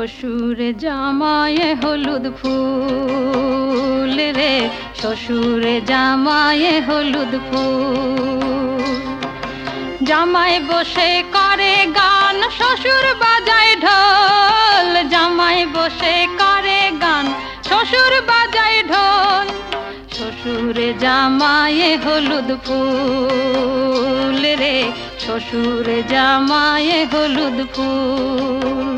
শ্বশুর জামায়ে হলুদ ফুল রে, শ্বশুর জামায়ে হলুদ ফুল। জামাই বসে করে গান, শ্বশুর বাজায় ঢোল। জামাই বসে করে গান, শ্বশুর বাজায় ঢোল। শ্বশুর জামায়ে হলুদ ফুল রে, শ্বশুর জামায়ে হলুদ ফুল।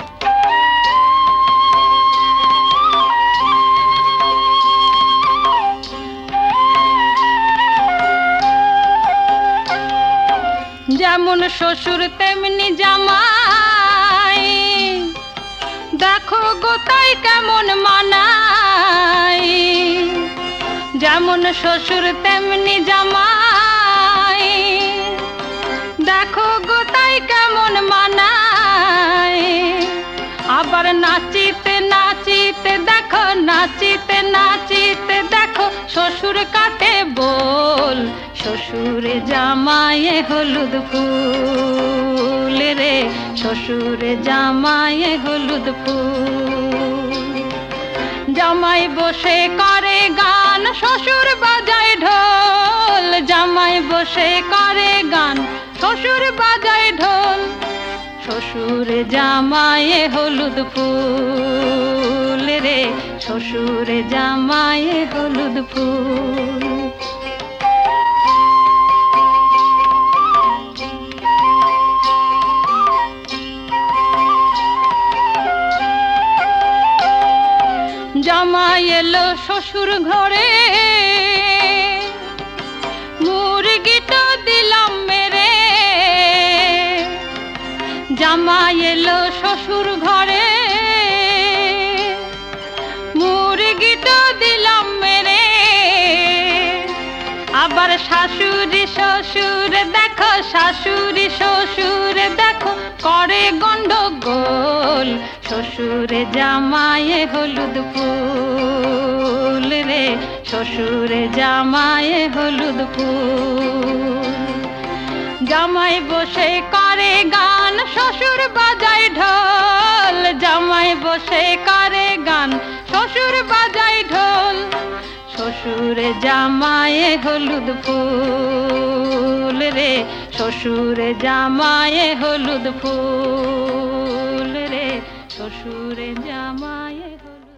যেমন শ্বশুর তেমনি জামাই, দেখো গো তাই কেমন মানাই। যেমন শ্বশুর তেমনি জামাই, দেখো গো তাই কেমন মানাই। আবার নাচিতে নাচিতে দেখো, নাচিতে নাচিতে দেখো শ্বশুর কাটে বল। শ্বশুর জামায়ে হলুদ ফুল রে, শ্বশুর জামায়ে হলুদ ফুল। জামাই বসে করে গান, শ্বশুর বাজায় ঢোল। জামাই বসে করে গান, শ্বশুর বাজায় ঢোল। শ্বশুর জামায়ে হলুদ ফুল রে, শ্বশুর জামায়ে হলুদ ফুল। জামাই এলো শ্বশুর ঘরে, মুরগিটা দিলাম মেরে। জামাই এলো শ্বশুর ঘরে, মুরগিটা দিলাম মেরে। আবার শাশুড়ি শ্বশুর দেখো, শাশুড়ি শ্বশুর দেখো করে গন্ডগোল। শ্বশুর জামায়ে হলুদ ফুল রে, শ্বশুর জামায়ে হলুদ ফুল। জামাই বসে করে গান, শ্বশুর বাজায় ঢোল। জামাই বসে করে গান, শ্বশুর বাজায় ঢোল। শ্বশুর জামায়ে হলুদ ফুল রে, শ্বশুর জামায়ে হলুদ ফুল রে, শ্বশুর জামায়ে হলুদ।